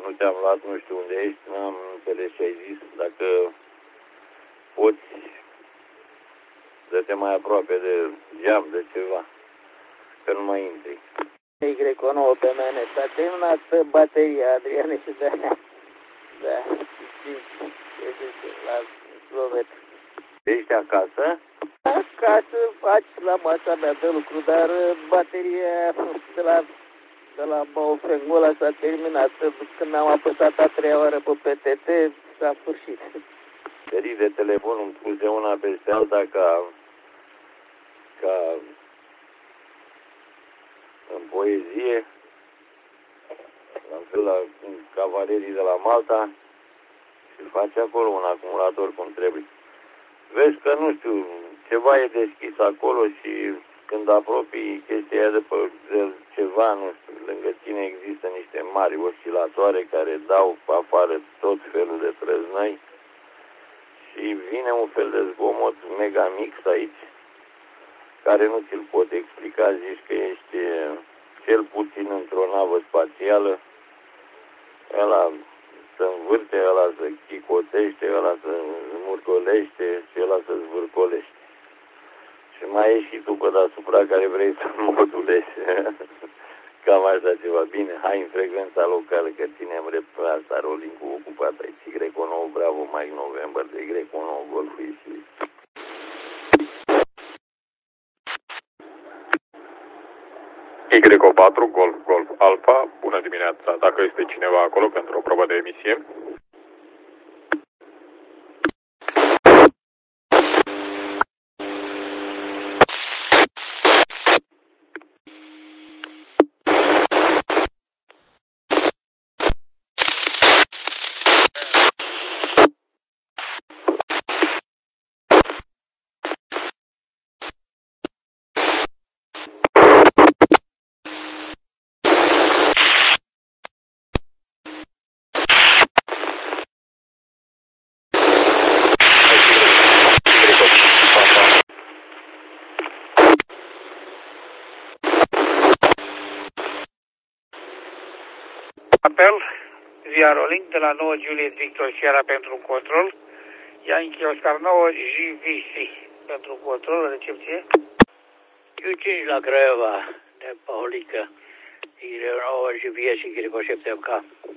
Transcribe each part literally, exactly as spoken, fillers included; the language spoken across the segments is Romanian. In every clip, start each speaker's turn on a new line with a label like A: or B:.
A: nu te-am luat, nu știu unde ești, n-am înțeles ce ai zis. Dacă poți, dă-te mai aproape de geam, de ceva, că nu mai intri.
B: Y nouă pe mine, s-a terminat bateria, Adriane, și de aia. Da, la kilometru.
A: Ești acasă?
B: Acasă faci la masa mea de lucru, dar bateria de la, de la Baofengul ăla s-a terminat. Când am apăsat a treia oară pe P T T, s-a sfârșit.
A: Serii de telefon îmi puse una peste alta ca, ca în poezie, la fel la cavalerii de la Malta, și face acolo un acumulator cum trebuie. Vezi că, nu știu, ceva e deschis acolo și când apropii chestia aia de pe de ceva, nu știu, lângă tine există niște mari oscilatoare care dau afară tot felul de trăznăi și vine un fel de zgomot mega mix aici, care nu ți-l pot explica, zici că ești cel puțin într-o navă spațială, ăla se învârte, ăla se chicotește, ăla se înmurcolește și ăla se zvârcolește. Și mai ești și tu pe deasupra care vrei să modulezi. Cam așa ceva. Bine, hai în frecvența locală, că ținem rep asta, rolling cu ocupat aici. Y nouă Bravo, Mike November, de Y nouă Golf și...
C: Y patru, Golf, Golf Alpha, bună dimineața, dacă este cineva acolo pentru o probă de emisie.
D: Apel, via rolling de la nouă Juliet Victor Sierra pentru control, Yankee Oscar nouă J V C pentru control, recepție.
B: Q cinci la Craiova, de Paulică, Y nouă J V S și Chirico șapte M K.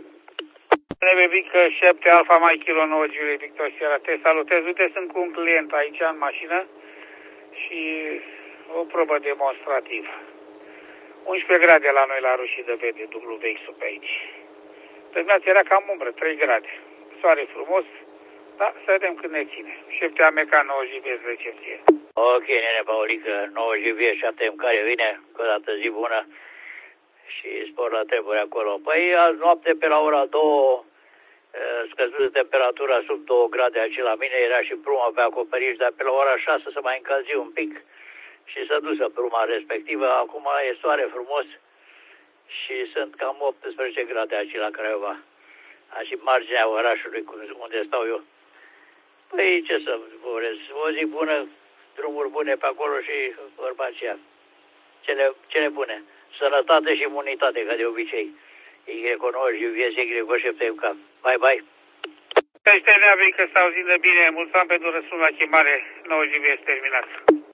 D: Nebebică șapte Alfa Mai Kilo nouă Juliet Victor Sierra, te salutez, uite, sunt cu un client aici în mașină și o probă demonstrativă. unsprezece grade la noi la Rușii de Vede, W X-ul pe aici. Pe dimineața era cam umbră, trei grade. Soare frumos, da, să vedem când ne ține. șapte A M K nouă J B S recepție.
B: Ok, nene Paulică, nouă J B S șapte M care vine, cu o dată zi bună și spor la treburi acolo. Păi azi noapte pe la ora două, scăzută temperatura sub două grade aici la mine, era și bruma pe acoperiș, dar pe la ora șase se mai încălzi un pic și s-a dusă bruma respectivă. Acum e soare frumos și sunt cam optsprezece grade aici la Craiova, aici marginea orașului unde stau eu. Păi ce să voresc, o zi bună, drumuri bune pe acolo și vorba aceea. Cele, cele bune, sănătate și imunitate, ca de obicei. Y nouă J V S, Y șapte M K. Bye, bye.
D: Ești neabil că s-au zis de bine, mulțumim pentru răspuns la chemare, nouă J V S terminat.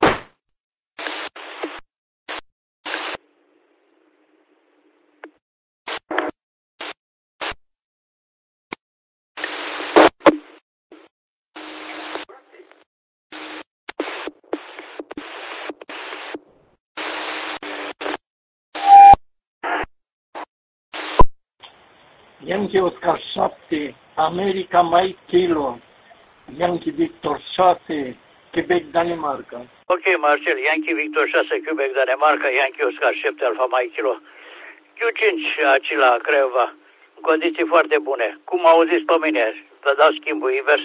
E: Yankee Oscar șapte, America Mike Kilo, Yankee Victor șase, Quebec, Danemarca.
B: Ok, Marcel, Yankee Victor șase, Quebec, Danemarca, Yankee Oscar șapte, Alfa Mike Kilo. Q cinci aici la Craiova, în condiții foarte bune. Cum auziți pe mine? Vă dau schimbul invers?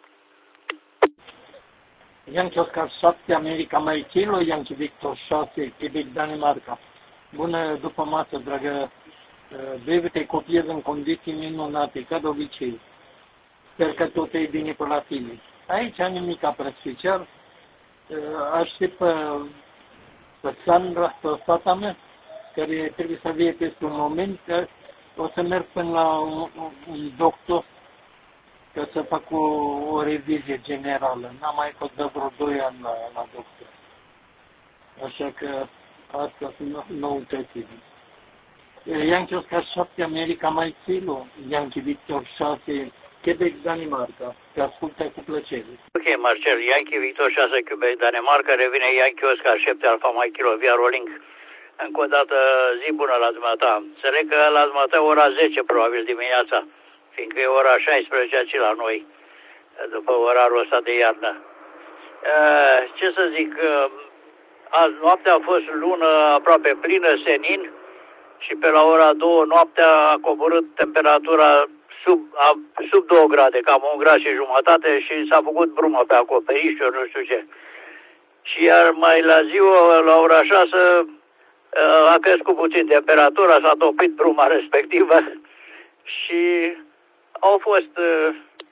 E: Yankee Oscar șapte, America Mike Kilo, Yankee Victor șase, Quebec, Danemarca. Bună după masă, dragă David, te copiez în condiții minunate, ca de obicei. Sper că tot e bine pe la tine. Aici nimic prea special. Aștept pe, pe Sandra, pe fata mea, care trebuie să vie peste un moment, că o să merg până la un, un doctor ca să fac o, o revizie generală. N-am mai fost de vreo doi ani la, la doctor. Așa că asta sunt noutățile. Yankee Oscar șapte, America Mike Kilo, Yankee Victor șase, Quebec, Danemarca. Te ascultă cu plăcere.
B: Ok, Marcel, Yankee Victor șase, Quebec, Danemarca, revine Yankee Oscar șapte, Alfa Mike Kilo, via Rolling. Încă o dată, zi bună la dumneata. Înțeleg că la dumneata ora zece, probabil, dimineața, fiindcă e ora șaisprezece aici la noi, după orarul ăsta de iarnă. Ce să zic, azi noaptea a fost lună aproape plină, senin, și pe la ora două noaptea a coborât temperatura sub, a, sub două grade, cam un grad și jumătate, și s-a făcut brumă pe acoperiș, eu nu știu ce. Și iar mai la ziua, la ora șase, a crescut puțin temperatura, s-a topit bruma respectivă și au fost uh,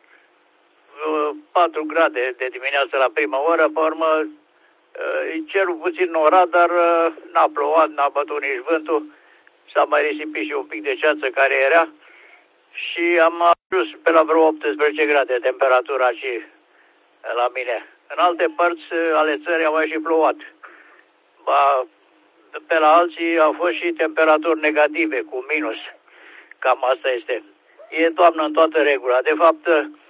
B: patru grade de dimineață la prima oră. Pe urmă, uh, cerul puțin norat, dar uh, n-a plouat, n-a bătut nici vântul, s-a mai risipit și un pic de ceață care era și am ajuns pe la vreo optsprezece grade temperatura și la mine. În alte părți ale țării a mai și plouat. Ba, pe la alții au fost și temperaturi negative, cu minus. Cam asta este. E toamnă în toată regula. De fapt,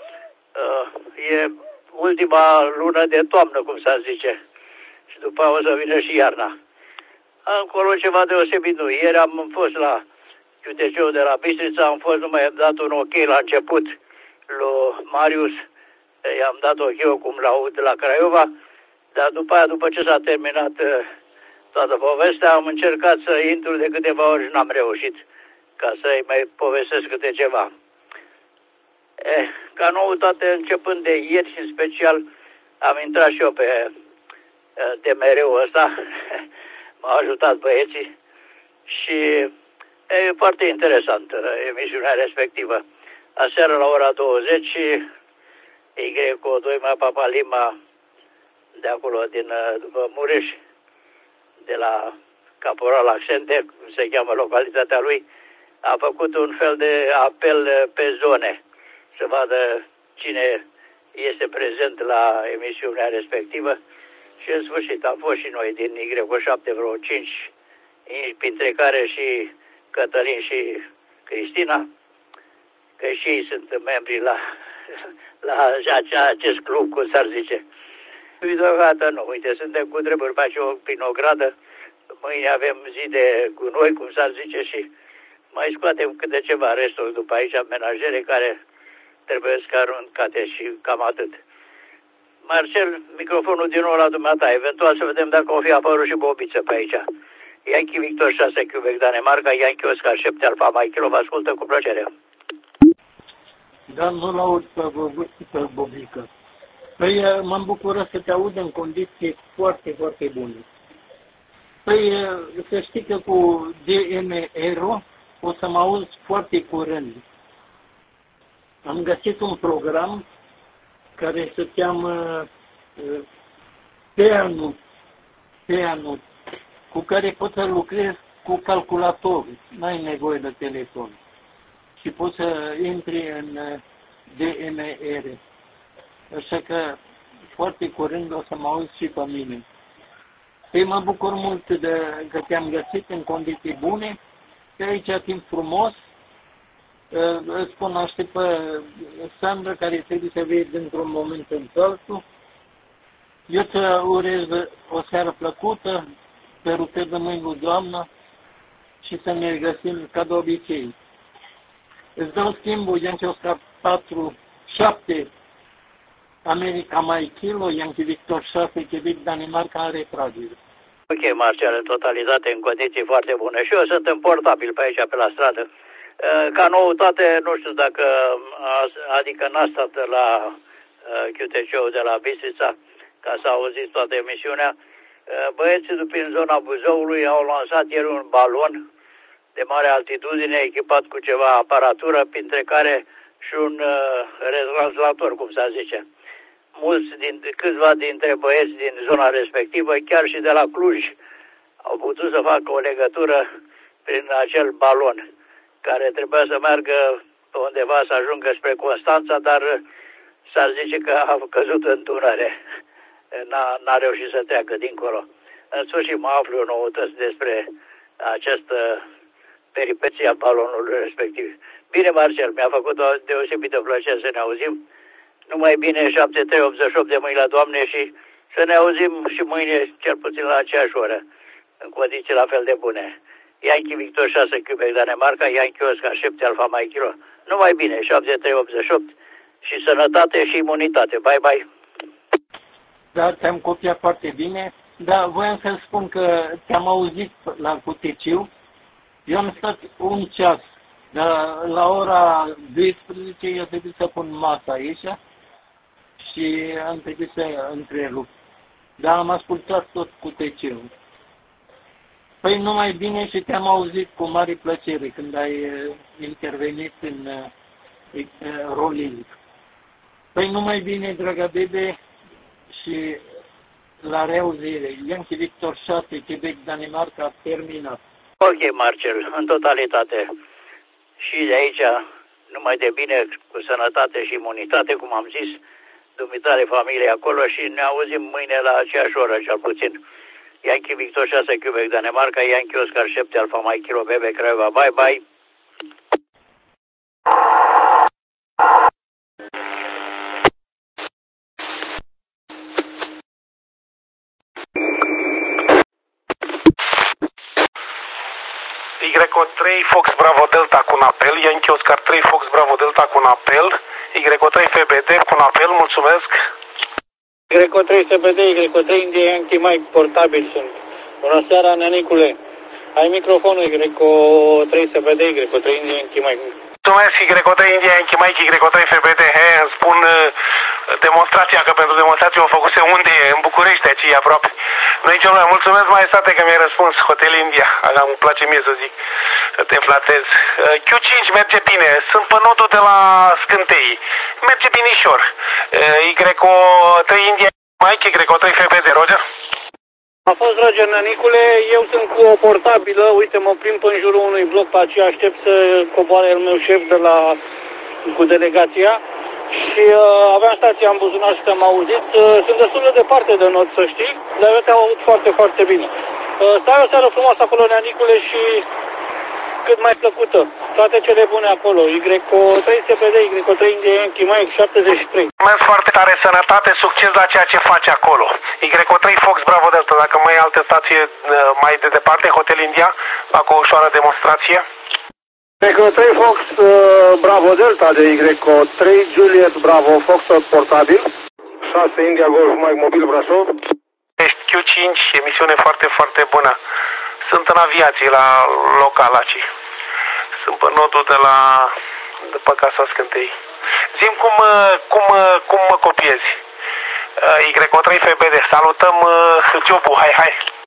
B: e ultima lună de toamnă, cum s-ar zice. Și după aia o să vină și iarna. Acolo ceva deosebit nu. Ieri am fost la Q T C-ul de la Bistrița, am fost, numai am dat un ok la început lui Marius. I-am dat ochiul cum l-aud la Craiova, dar după aia, după ce s-a terminat toată povestea, am încercat să intru de câteva ori și n-am reușit ca să-i mai povestesc câte ceva. Eh, ca noutate, începând de ieri, în special, am intrat și eu pe D M R-ul ăsta, m-au ajutat băieții și e foarte interesantă emisiunea respectivă. Aseară la ora douăzeci, Y cu doi mai Papa Lima, de acolo, din după Mureș, de la Caporal Accente, cum se cheamă localitatea lui, a făcut un fel de apel pe zone, să vadă cine este prezent la emisiunea respectivă. Și în sfârșit am fost și noi din Y șapte, vreo cinci, printre care și Cătălin și Cristina, că și ei sunt membri la, la acest club, cum s-ar zice. Deocamdată nu, uite, suntem cu treburi pe aici prin o gradă, mâine avem zi de gunoi, cum s-ar zice, și mai scoatem câte ceva restul după aici, menajere care trebuie să aruncate și cam atât. Marcel, microfonul din nou la dumneata, eventual să vedem dacă o fi apărut și bobiță pe aici. Yankee Victor șase, Quebec, Danemarca, Yankee Oscar șapte, Alfa Mike Kilo, vă ascultă cu plăcere.
E: Dar nu l-aud pe, pe bobică. Păi m-am bucurat să te aud în condiții foarte, foarte bune. Păi să știi că cu D M R o să mă auzi foarte curând. Am găsit un program care se cheamă uh, Peanut, Peanut, cu care poți să lucrezi cu calculator, n-ai nevoie de telefon. Și poți să intri în D M R. Așa că foarte curând o să mă auzi și pe mine. Păi mă bucur mult de că te-am găsit în condiții bune, pe aici timp frumos. Îți spun, aștept pe Sandra, care trebuie să vezi într-un moment în altul. Eu îți urez o seară plăcută, sperutez de mâini lui Doamna și să ne găsim ca de obicei. Îți dau schimbul Yankee Oscar patru șapte, America Mike Kilo, Yankee Victor șase, Quebec, Danemarca, în retragere.
B: Ok, Marcel, în totalitate, în condiții foarte bune. Și eu sunt în portabil pe aici, pe la stradă. Ca noutate, nu știu dacă, adică n-a stat la Q T C-ul de la Bistrița, ca să auziți toată emisiunea. Băieții din zona Buzăului au lansat ieri un balon de mare altitudine, echipat cu ceva aparatură, printre care și un retranslator, cum s-a zice. Mulți, din, câțiva dintre băieți din zona respectivă, chiar și de la Cluj, au putut să facă o legătură prin acel balon. care trebuia să meargă undeva să ajungă spre Constanța, dar s-ar zice că a căzut în Dunăre. N-a, n-a reușit să treacă dincolo. În sfârșit mă aflu noutăți despre această peripeție a balonului respectiv. Bine, Marcel, mi-a făcut o deosebită plăcere să ne auzim. Numai bine, șapte trei optzeci și opt de mâini la Doamne și să ne auzim și mâine, cel puțin la aceeași oră, în condiții la fel de bune. Yankee Victor șase, Quebec, Danemarca, Yankee Oscar șapte, Alfa Mike Kilo. Numai bine, șapte trei optzeci și opt și sănătate și imunitate. Bye, bye!
E: Da, te-am copiat foarte bine, dar voiam să spun că te-am auzit la Cuteciu. Eu am stat un ceas, dar la ora douăsprezece eu trebuie să pun masa aici și am trebuit să întrerup. Dar am ascultat tot Cuteciu. Păi numai bine și te-am auzit cu mare plăcere când ai intervenit în uh, rolling. Păi numai bine, dragă bebe, și la reauzire. Yankee Victor șase, Quebec, Danemarca, terminat.
B: Ok, Marcel, în totalitate. Și de aici, numai de bine, cu sănătate și imunitate, cum am zis, dumitare familie acolo și ne auzim mâine la aceeași oră, cel puțin. Yankee Victor șase, Quebec, Danemarca, Yankee Oscar șapte, Alfa Mike Kilo, Bebe, Craiova. Bye, bye!
F: Y O trei Fox Bravo Delta cu un apel, Yankee Oscar trei Fox Bravo Delta cu un apel, Y O trei F B D cu un apel, mulțumesc.
D: Y O trei F B D, Y O trei India Yankee Mike, portabil sunt. Bună seara, nănicule. Ai microfonul Y O trei F B D, Y O trei India Yankee Mike.
F: Mulțumesc, Y O trei India Yankee Mike, Y O trei F B D, he, îmi spun uh, demonstrația, că pentru demonstrație o făcuse unde e, în București, aici aproape. Nu e nicio problemă. Mulțumesc, maestate, că mi-ai răspuns, Hotel India, așa îmi place mie să zic, să te flatez. Uh, Q cinci merge bine, sunt pe nodul de la Scântei, merge binișor. Uh, Y O trei India Mike, Y O trei F B D, Roger?
D: A fost Roger, nănicule, eu sunt cu o portabilă, uite, mă plimb în jurul unui bloc, pe aceea aștept să coboare el meu șef de la, cu delegația și uh, aveam stația în buzunar și te-am auzit. Uh, sunt destul de departe de not, să știi, dar eu te-am auzit foarte, foarte bine. Uh, stai o seară frumoasă acolo, nănicule, și cât mai plăcută. Toate cele bune acolo. Y O trei S P D, Y O trei India Yankee Mike șaptezeci și trei.
F: Mulțumesc foarte tare, sănătate, succes la ceea ce faci acolo. Y O trei Fox Bravo Delta, dacă mai ai altă stație mai de departe, Hotel India, fac o ușoară demonstrație.
G: Y O trei Fox uh, Bravo Delta de Y O trei Juliet Bravo Fox portabil. șase India Golf Mike mobil Brașov.
F: Ești Q cinci, emisiune foarte, foarte bună. Sunt în aviație la local aici. Sunt pe nodul de la după Casa Scântei. Zi-mi cum, cum, cum mă copiezi. Y O trei F B D. Salutăm Jobu, hai, hai.